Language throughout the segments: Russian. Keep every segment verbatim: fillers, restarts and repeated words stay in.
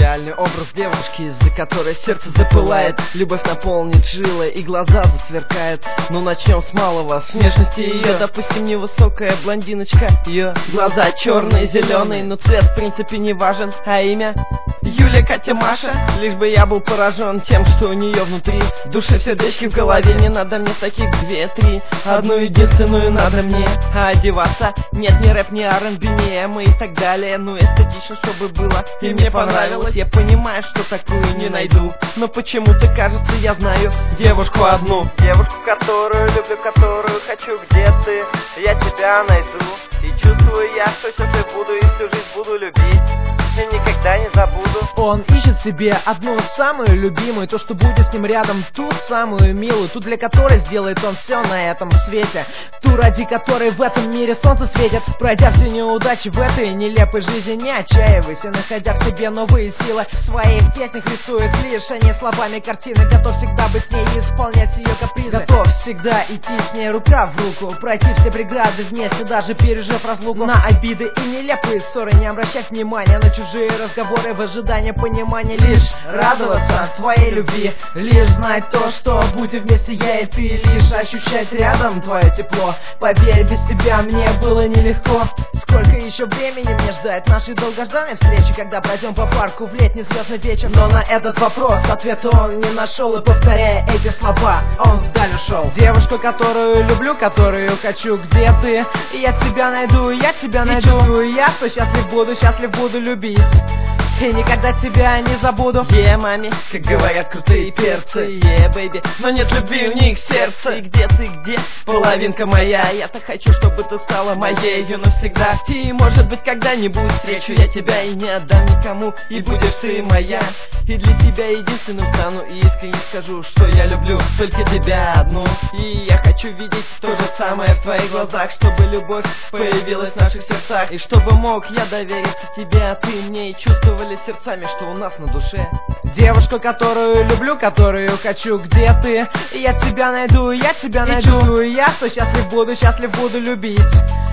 Идеальный образ девушки, из-за которой сердце запылает. Любовь наполнит жилы и глаза засверкает. Но начнем с малого, с внешности ее. Допустим, невысокая блондиночка, ее глаза черные, зеленые, но цвет в принципе не важен. А имя? Юля, Катя, Маша. Лишь бы я был поражен тем, что у нее внутри. В душе, в сердечке, в голове. Не надо мне таких две-три. Одну единственную надо мне. А одеваться? Нет, ни рэп, ни ар энд би, ни эмо и так далее. Ну эстетично, чтобы было и мне понравилось. Я понимаю, что такую не найду, но почему-то кажется, я знаю девушку одну. Девушку, которую люблю, которую хочу. Где ты? Я тебя найду. И чувствую я, что сейчас я буду и всю жизнь буду любить. И никогда не забуду. Он ищет себе одну самую любимую, то, что будет с ним рядом, ту самую милую, ту, для которой сделает он все на этом свете, ту, ради которой в этом мире солнце светит. Пройдя все неудачи в этой нелепой жизни, не отчаивайся, находя в себе новые силы. В своих песнях рисует лишь они словами картины. Готов всегда быть с ней и исполнять ее капризы. Готов всегда идти с ней рука в руку, пройти все преграды вместе, даже пережив разлуку. На обиды и нелепые ссоры не обращать внимания, на чужие разговоры в ожидании понимания. Лишь радоваться твоей любви, лишь знать то, что будем вместе я и ты, лишь ощущать рядом твое тепло. Поверь, без тебя мне было нелегко. Сколько еще времени мне ждать нашей долгожданной встречи, когда пройдем по парку в летний звездный вечер? Но на этот вопрос ответа он не нашел, и повторяя эти слова, он вдаль ушел. Девушку, которую люблю, которую хочу, где ты? И я тебя найду, я тебя найду. И чувствую я, что счастлив буду, счастлив буду любить. И никогда тебя не забуду. Е, yeah, маме, как говорят крутые перцы. Е, yeah, бэйби, но нет любви у них сердца. И где ты, где? Половинка моя. Я так хочу, чтобы ты стала моею навсегда. И может быть когда-нибудь встречу я тебя и не отдам никому. И будешь ты моя. И для тебя единственным стану. И искренне скажу, что я люблю только тебя одну. И я хочу видеть то же самое в твоих глазах, чтобы любовь появилась в наших сердцах. И чтобы мог я довериться тебе, а ты мне, и чувствовали сердцами, что у нас на душе. Девушку, которую люблю, которую хочу, где ты? И я тебя найду, я тебя найду. И чувствую я, что счастлив буду, счастлив буду любить.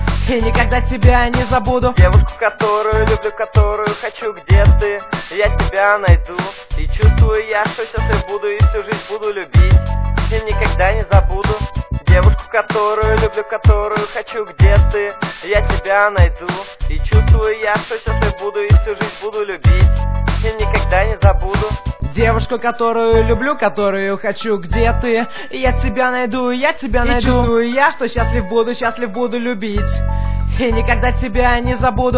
И никогда тебя не забуду. Девушку, которую люблю, которую хочу, где ты? Я тебя найду. И чувствую я, что счастлив буду и всю жизнь буду любить. И никогда не забуду. Девушку, которую люблю, которую хочу, где ты? Я тебя найду. И чувствую я, что счастлив буду и всю жизнь буду любить. И никогда не забуду. Девушку, которую люблю, которую хочу, где ты? И я тебя найду, я тебя найду. И чувствую я, что счастлив буду, счастлив буду любить. И никогда тебя не забуду.